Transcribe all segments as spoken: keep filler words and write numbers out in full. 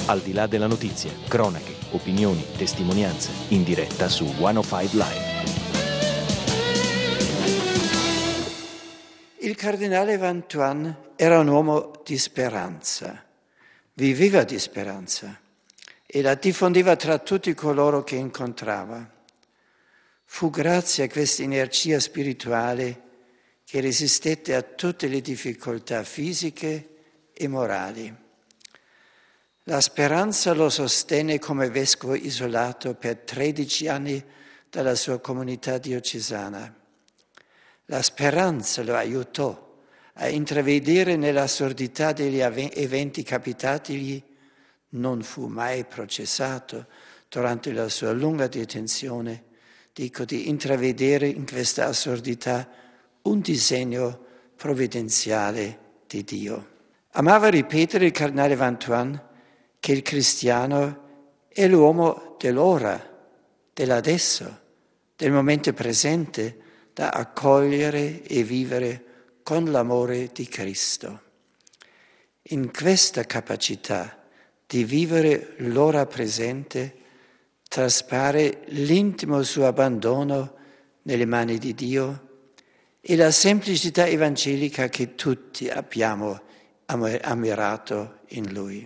Al di là della notizia, cronache, opinioni, testimonianze, in diretta su centocinque Live. Il cardinale Vantuan era un uomo di speranza, viveva di speranza e la diffondeva tra tutti coloro che incontrava. Fu grazie a questa energia spirituale che resistette a tutte le difficoltà fisiche e morali. La speranza lo sostenne come vescovo isolato per tredici anni dalla sua comunità diocesana. La speranza lo aiutò a intravedere nell'assurdità degli eventi capitatigli. Non fu mai processato durante la sua lunga detenzione. Dico di intravedere in questa assurdità un disegno provvidenziale di Dio. Amava ripetere il cardinale Vantuan che il cristiano è l'uomo dell'ora, dell'adesso, del momento presente, da accogliere e vivere con l'amore di Cristo. In questa capacità di vivere l'ora presente traspare l'intimo suo abbandono nelle mani di Dio e la semplicità evangelica che tutti abbiamo ammirato in Lui.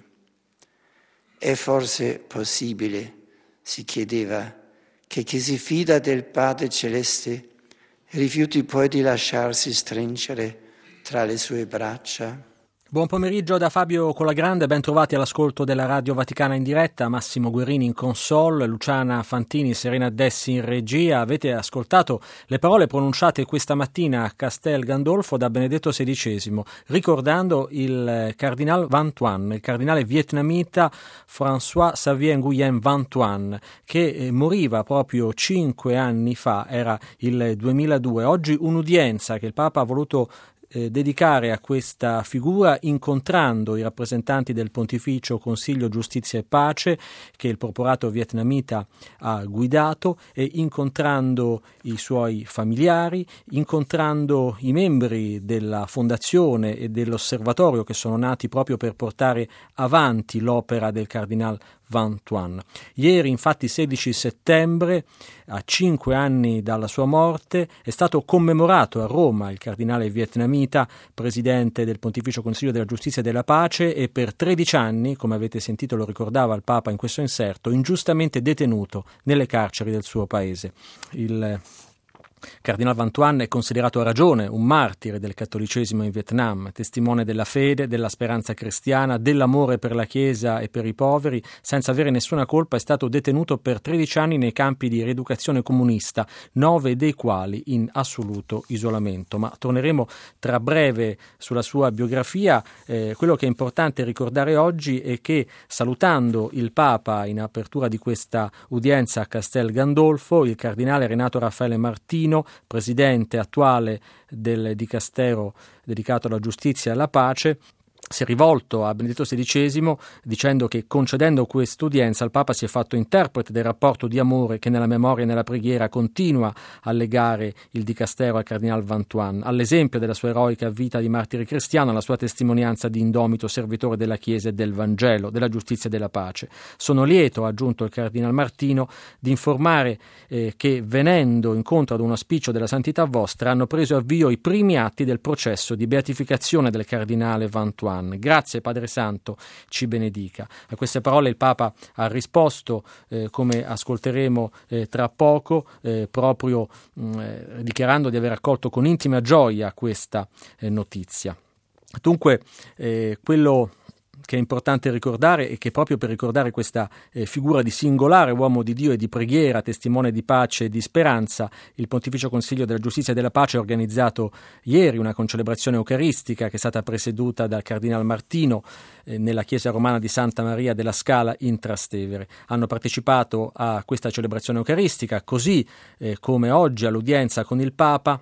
È forse possibile, si chiedeva, che chi si fida del Padre Celeste rifiuti poi di lasciarsi stringere tra le sue braccia? Buon pomeriggio da Fabio Colagrande, ben trovati all'ascolto della Radio Vaticana in diretta, Massimo Guerini in console, Luciana Fantini, Serena Dessi in regia. Avete ascoltato le parole pronunciate questa mattina a Castel Gandolfo da Benedetto sedicesimo, ricordando il cardinal Vantuan, il cardinale vietnamita François Xavier Nguyen Vantuan, che moriva proprio cinque anni fa, era il duemiladue. Oggi un'udienza che il Papa ha voluto Eh, dedicare a questa figura, incontrando i rappresentanti del Pontificio Consiglio Giustizia e Pace che il Porporato vietnamita ha guidato, e incontrando i suoi familiari, incontrando i membri della fondazione e dell'osservatorio che sono nati proprio per portare avanti l'opera del cardinal Vantuan. Ieri, infatti, sedici settembre, a cinque anni dalla sua morte, è stato commemorato a Roma il cardinale vietnamita, presidente del Pontificio Consiglio della Giustizia e della Pace, e per tredici anni, come avete sentito lo ricordava il Papa in questo inserto, ingiustamente detenuto nelle carceri del suo paese. Il Cardinal Vantuan è considerato a ragione un martire del cattolicesimo in Vietnam, testimone della fede, della speranza cristiana, dell'amore per la Chiesa e per i poveri. Senza avere nessuna colpa è stato detenuto per tredici anni nei campi di rieducazione comunista, nove dei quali in assoluto isolamento. Ma torneremo tra breve sulla sua biografia. Eh, quello che è importante ricordare oggi è che, salutando il Papa in apertura di questa udienza a Castel Gandolfo, il cardinale Renato Raffaele Martino, presidente attuale del dicastero dedicato alla giustizia e alla pace, si è rivolto a Benedetto sedicesimo dicendo che, concedendo quest'udienza, il Papa si è fatto interprete del rapporto di amore che nella memoria e nella preghiera continua a legare il dicastero al cardinal Vantuan, all'esempio della sua eroica vita di martire cristiano, alla sua testimonianza di indomito servitore della Chiesa e del Vangelo, della giustizia e della pace. Sono lieto, ha aggiunto il cardinal Martino, di informare eh, che, venendo incontro ad un auspicio della Santità vostra, hanno preso avvio i primi atti del processo di beatificazione del cardinale Vantuan. Grazie Padre Santo, ci benedica. A queste parole il Papa ha risposto, eh, come ascolteremo eh, tra poco, eh, proprio mh, dichiarando di aver accolto con intima gioia questa eh, notizia. Dunque, eh, quello che è importante ricordare è che proprio per ricordare questa eh, figura di singolare uomo di Dio e di preghiera, testimone di pace e di speranza, il Pontificio Consiglio della Giustizia e della Pace ha organizzato ieri una concelebrazione eucaristica che è stata presieduta dal Cardinal Martino eh, nella chiesa romana di Santa Maria della Scala in Trastevere. Hanno partecipato a questa celebrazione eucaristica, così eh, come oggi all'udienza con il Papa,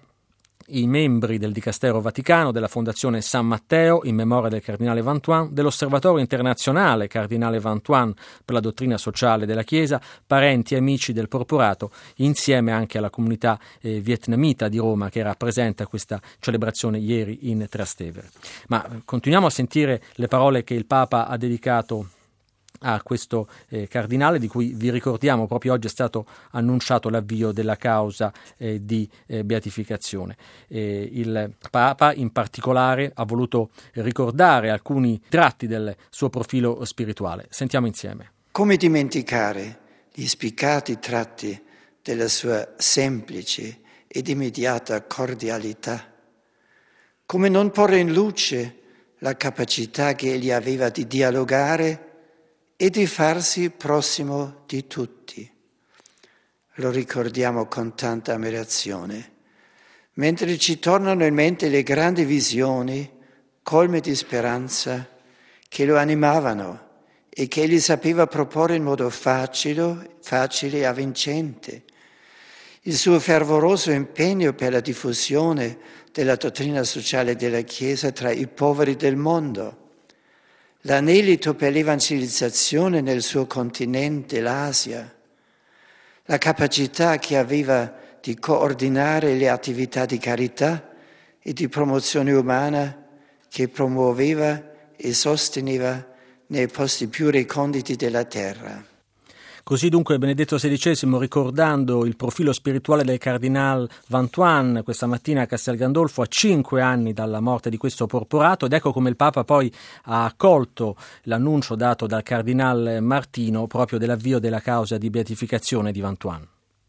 i membri del Dicastero Vaticano, della Fondazione San Matteo in memoria del Cardinale Vantuan, dell'Osservatorio Internazionale Cardinale Vantuan per la dottrina sociale della Chiesa, parenti e amici del Porporato, insieme anche alla comunità eh, vietnamita di Roma che era presente a questa celebrazione ieri in Trastevere. Ma continuiamo a sentire le parole che il Papa ha dedicato a questo eh, cardinale, di cui vi ricordiamo proprio oggi è stato annunciato l'avvio della causa eh, di eh, beatificazione. Eh, il Papa in particolare ha voluto ricordare alcuni tratti del suo profilo spirituale. Sentiamo insieme. Come dimenticare gli spiccati tratti della sua semplice ed immediata cordialità? Come non porre in luce la capacità che egli aveva di dialogare e di farsi prossimo di tutti? Lo ricordiamo con tanta ammirazione, mentre ci tornano in mente le grandi visioni colme di speranza che lo animavano e che egli sapeva proporre in modo facile, facile e avvincente. Il suo fervoroso impegno per la diffusione della dottrina sociale della Chiesa tra i poveri del mondo, l'anelito per l'evangelizzazione nel suo continente, l'Asia, la capacità che aveva di coordinare le attività di carità e di promozione umana che promuoveva e sosteneva nei posti più reconditi della terra. Così dunque Benedetto sedicesimo, ricordando il profilo spirituale del Cardinal Vantuan questa mattina a Castel Gandolfo, a cinque anni dalla morte di questo porporato, ed ecco come il Papa poi ha accolto l'annuncio dato dal Cardinal Martino proprio dell'avvio della causa di beatificazione di Vantuan.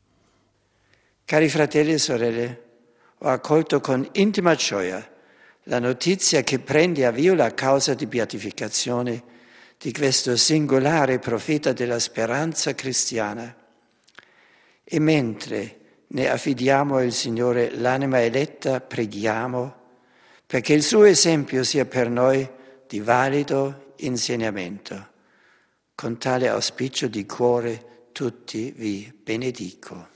Cari fratelli e sorelle, ho accolto con intima gioia la notizia che prende avvio la causa di beatificazione di questo singolare profeta della speranza cristiana. E mentre ne affidiamo al Signore l'anima eletta, preghiamo perché il suo esempio sia per noi di valido insegnamento. Con tale auspicio di cuore tutti vi benedico.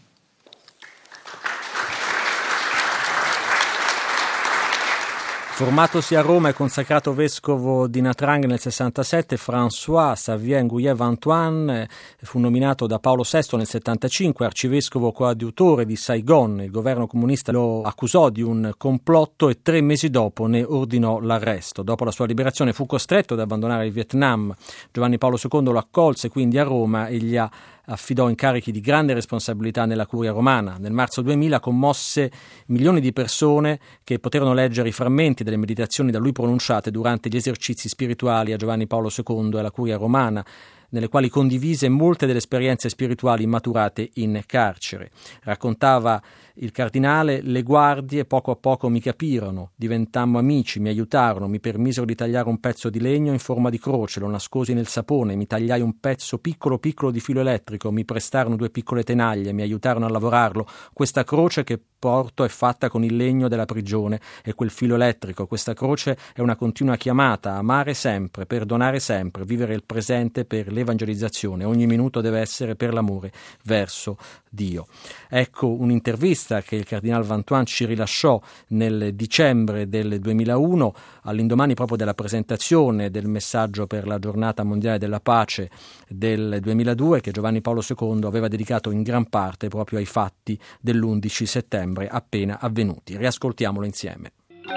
Formatosi a Roma e consacrato vescovo di Natrang nel sessantasette, François Xavier Nguyen Vantuan fu nominato da Paolo sesto nel settantacinque arcivescovo coadiutore di Saigon. Il governo comunista lo accusò di un complotto e tre mesi dopo ne ordinò l'arresto. Dopo la sua liberazione fu costretto ad abbandonare il Vietnam. Giovanni Paolo secondo lo accolse quindi a Roma e gli ha affidò incarichi di grande responsabilità nella curia romana. Nel marzo duemila commosse milioni di persone che poterono leggere i frammenti delle meditazioni da lui pronunciate durante gli esercizi spirituali a Giovanni Paolo secondo e alla curia romana, nelle quali condivise molte delle esperienze spirituali maturate in carcere. Raccontava il cardinale: le guardie poco a poco mi capirono, diventammo amici, mi aiutarono, mi permisero di tagliare un pezzo di legno in forma di croce, lo nascosi nel sapone, mi tagliai un pezzo piccolo piccolo di filo elettrico, mi prestarono due piccole tenaglie, mi aiutarono a lavorarlo. Questa croce che porto è fatta con il legno della prigione e quel filo elettrico. Questa croce è una continua chiamata a amare sempre, perdonare sempre, vivere il presente per l'evangelizzazione. Ogni minuto deve essere per l'amore verso Dio. Ecco un'intervista che il Cardinal Vantuan ci rilasciò nel dicembre del duemilauno, all'indomani proprio della presentazione del messaggio per la giornata mondiale della pace del duemiladue, che Giovanni Paolo secondo aveva dedicato in gran parte proprio ai fatti dell'undici settembre appena avvenuti. Riascoltiamolo insieme.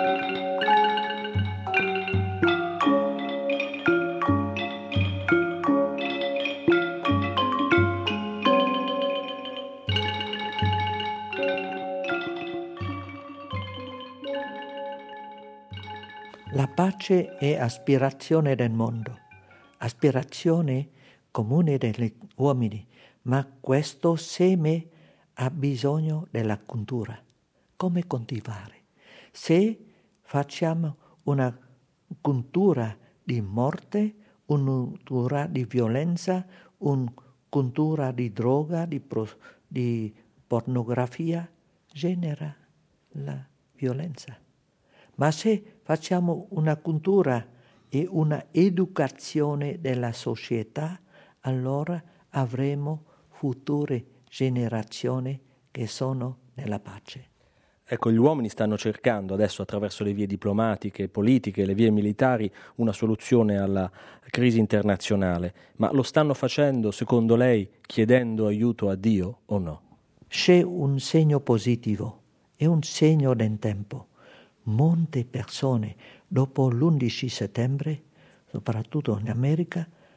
La pace è aspirazione del mondo, aspirazione comune degli uomini, ma questo seme ha bisogno della cultura. Come coltivare? Se facciamo una cultura di morte, una cultura di violenza, una cultura di droga, di, pro, di pornografia, genera la violenza. Ma se facciamo una cultura e una educazione della società, allora avremo future generazioni che sono nella pace. Ecco, gli uomini stanno cercando adesso, attraverso le vie diplomatiche, politiche, le vie militari, una soluzione alla crisi internazionale, ma lo stanno facendo, secondo lei, chiedendo aiuto a Dio o no? C'è un segno positivo, è un segno del tempo. Molte persone, dopo l'undici settembre, soprattutto in America,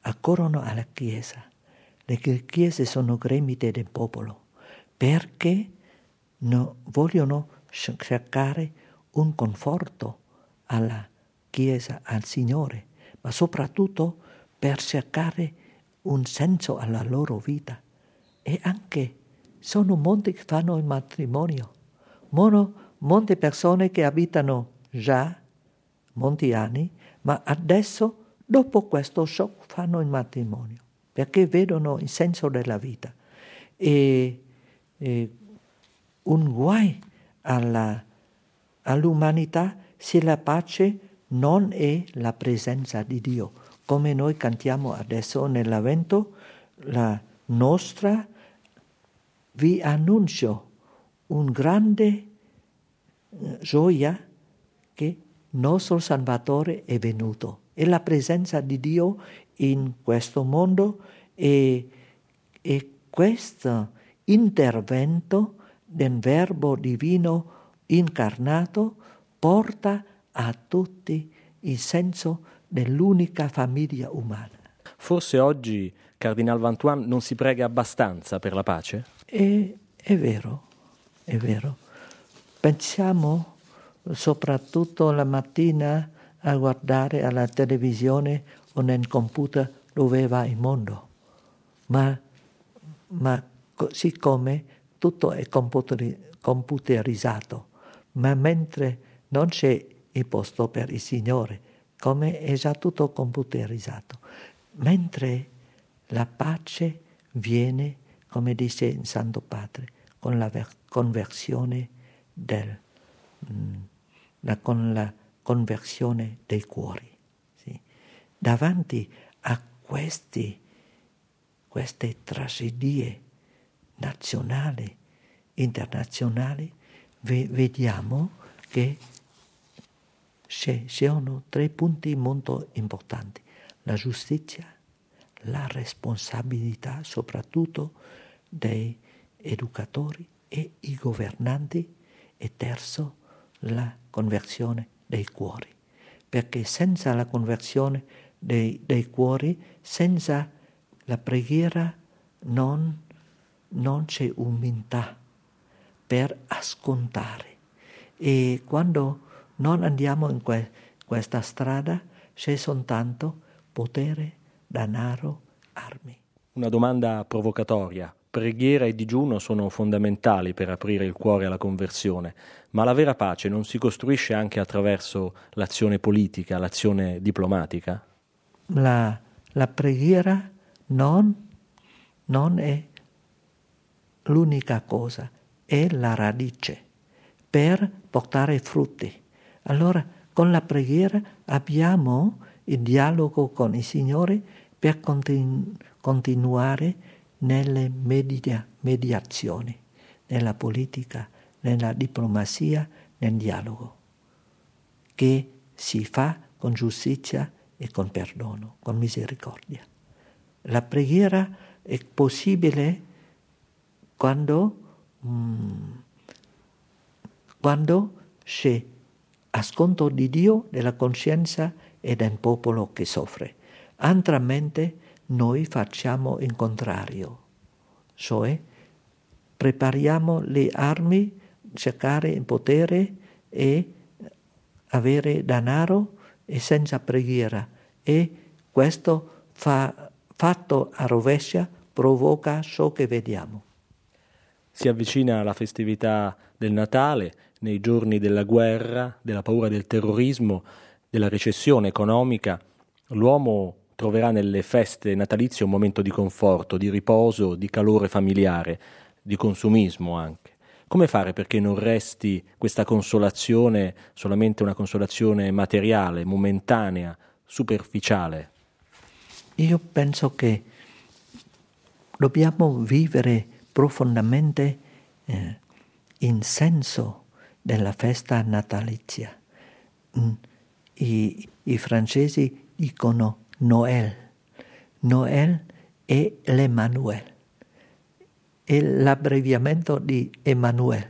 accorrono alla Chiesa. Le chiese sono gremite del popolo perché no, vogliono cercare un conforto alla Chiesa, al Signore, ma soprattutto per cercare un senso alla loro vita. E anche sono molti che fanno il matrimonio, Mono, molte persone che abitano già molti anni, ma adesso, dopo questo shock, fanno il matrimonio, perché vedono il senso della vita. E, e un guai alla, all'umanità se la pace non è la presenza di Dio. Come noi cantiamo adesso nell'Avvento, la nostra vi annuncio un grande eh, gioia che nostro Salvatore è venuto. È la presenza di Dio in questo mondo e, e questo intervento del Verbo divino incarnato porta a tutti il senso dell'unica famiglia umana. Forse oggi Cardinal Vantuan non si prega abbastanza per la pace? E, è vero, è vero. Pensiamo soprattutto la mattina a guardare alla televisione o nel computer dove va il mondo, ma, ma siccome tutto è computerizzato, ma mentre non c'è il posto per il Signore, come è già tutto computerizzato, mentre la pace viene, come dice il Santo Padre, con la ver- conversione del, mh, la, con la conversione dei cuori. Sì. Davanti a questi, queste tragedie nazionali, internazionali, ve- vediamo che ci sono tre punti molto importanti: la giustizia, la responsabilità soprattutto dei educatori e i governanti, e terzo la conversione dei cuori, perché senza la conversione dei, dei cuori, senza la preghiera non, non c'è umiltà per ascoltare, e quando non andiamo in que- questa strada c'è soltanto potere, denaro, armi. Una domanda provocatoria. Preghiera e digiuno sono fondamentali per aprire il cuore alla conversione, ma la vera pace non si costruisce anche attraverso l'azione politica, l'azione diplomatica? La, la preghiera non, non è l'unica cosa, è la radice per portare frutti. Allora, con la preghiera abbiamo il dialogo con il Signore per continu- continuare nelle media- mediazioni, nella politica, nella diplomazia, nel dialogo, che si fa con giustizia e con perdono, con misericordia. La preghiera è possibile quando, mm, quando c'è ascolto di Dio, della coscienza e del popolo che soffre. Altramente noi facciamo il contrario, cioè prepariamo le armi, cercare il potere e avere denaro e senza preghiera, e questo fa, fatto a rovescia provoca ciò che vediamo. Si avvicina la festività del Natale, nei giorni della guerra, della paura del terrorismo, della recessione economica. L'uomo troverà nelle feste natalizie un momento di conforto, di riposo, di calore familiare, di consumismo anche. Come fare perché non resti questa consolazione solamente una consolazione materiale, momentanea, superficiale? Io penso che dobbiamo vivere profondamente eh, in senso della festa natalizia. I, i francesi dicono Noël. Noël è l'Emmanuel, è l'abbreviamento di Emmanuel,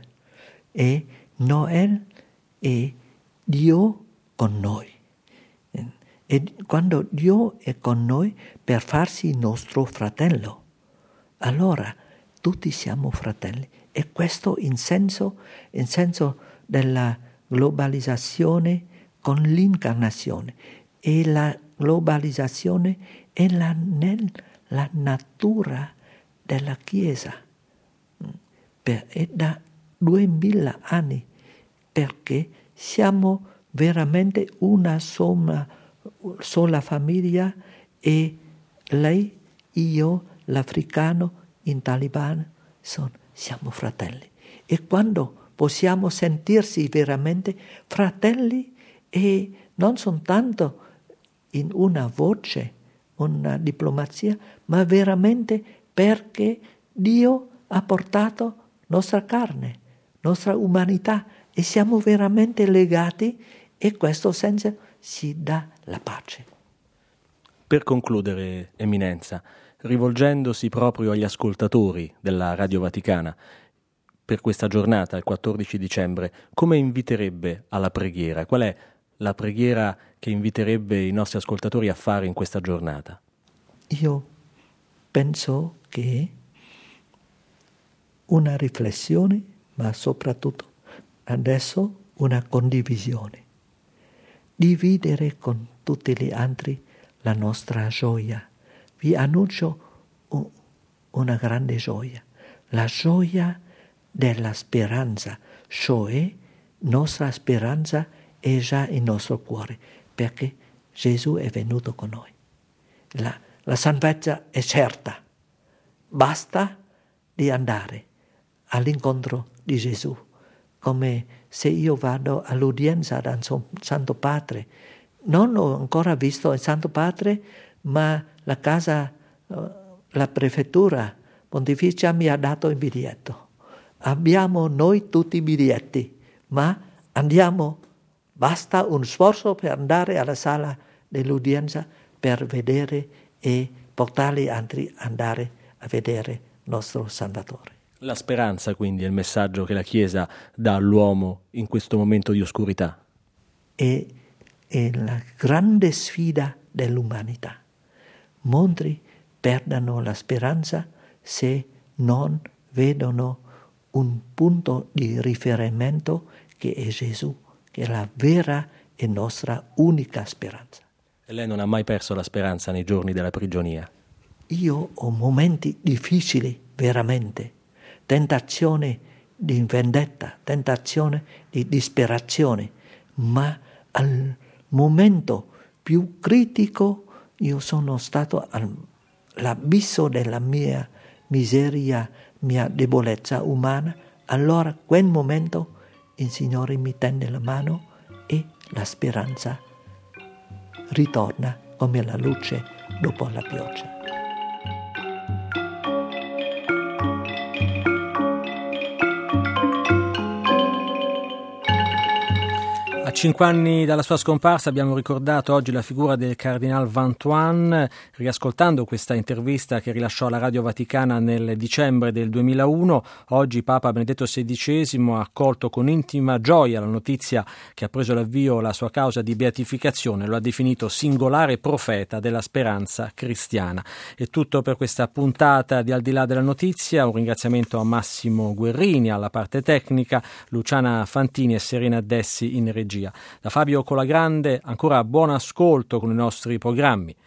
e Noël è Dio con noi. e quando Dio è con noi per farsi nostro fratello, allora tutti siamo fratelli. E questo in senso, in senso della globalizzazione con l'incarnazione. E la globalizzazione è la, nella natura della Chiesa. Per, è da duemila anni, perché siamo veramente una sola, sola famiglia, e lei, io, l'africano, in talibano, son, siamo fratelli. E quando possiamo sentirsi veramente fratelli, e non soltanto in una voce, una diplomazia, ma veramente perché Dio ha portato nostra carne, nostra umanità, e siamo veramente legati, e questo senso ci dà la pace. Per concludere, Eminenza, rivolgendosi proprio agli ascoltatori della Radio Vaticana, per questa giornata, il quattordici dicembre, come inviterebbe alla preghiera? Qual è la preghiera che inviterebbe i nostri ascoltatori a fare in questa giornata? Io penso che una riflessione, ma soprattutto adesso una condivisione. Dividere con tutti gli altri la nostra gioia. Vi annuncio una grande gioia, la gioia della speranza, cioè nostra speranza è già il nostro cuore, perché Gesù è venuto con noi. La, la salvezza è certa, basta di andare all'incontro di Gesù, come se io vado all'udienza dal Santo Padre. Non ho ancora visto il Santo Padre, ma la casa, la prefettura pontificia mi ha dato il biglietto. Abbiamo noi tutti i biglietti, ma andiamo, basta un sforzo per andare alla sala dell'udienza per vedere e portare gli altri ad andare a vedere nostro Salvatore. La speranza, quindi, è il messaggio che la Chiesa dà all'uomo in questo momento di oscurità. È, è la grande sfida dell'umanità. Molti perdono la speranza se non vedono un punto di riferimento che è Gesù, che è la vera e nostra unica speranza. E lei non ha mai perso la speranza nei giorni della prigionia? Io ho momenti difficili, veramente, tentazione di vendetta, tentazione di disperazione, ma al momento più critico io sono stato all'abisso della mia miseria, mia debolezza umana. Allora quel momento il Signore mi tende la mano e la speranza ritorna come la luce dopo la pioggia. A cinque anni dalla sua scomparsa abbiamo ricordato oggi la figura del Cardinal Vantuan, riascoltando questa intervista che rilasciò alla Radio Vaticana nel dicembre del duemilauno. Oggi Papa Benedetto sedicesimo ha accolto con intima gioia la notizia che ha preso l'avvio la sua causa di beatificazione, lo ha definito singolare profeta della speranza cristiana. È tutto per questa puntata di Al di là della notizia. Un ringraziamento a Massimo Guerrini alla parte tecnica, Luciana Fantini e Serena Dessi in regia. Da Fabio Colagrande ancora buon ascolto con i nostri programmi.